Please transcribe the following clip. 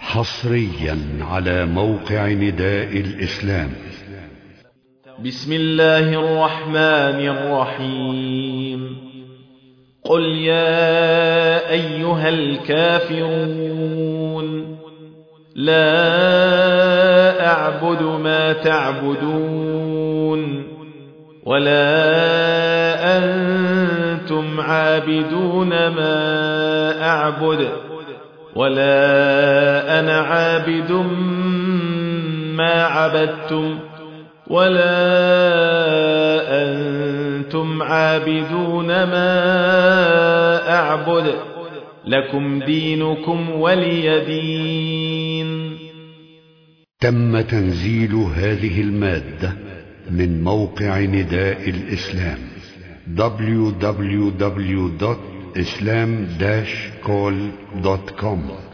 حصريا على موقع نداء الإسلام. بسم الله الرحمن الرحيم. قل يا أيها الكافرون لا أعبد ما تعبدون ولا أنتم عابدون ما أعبد ولا أنا عابد ما عبدتم ولا أنتم عابدون ما أعبد لكم دينكم ولي دين. تم تنزيل هذه المادة من موقع نداء الإسلام www.islam-call.com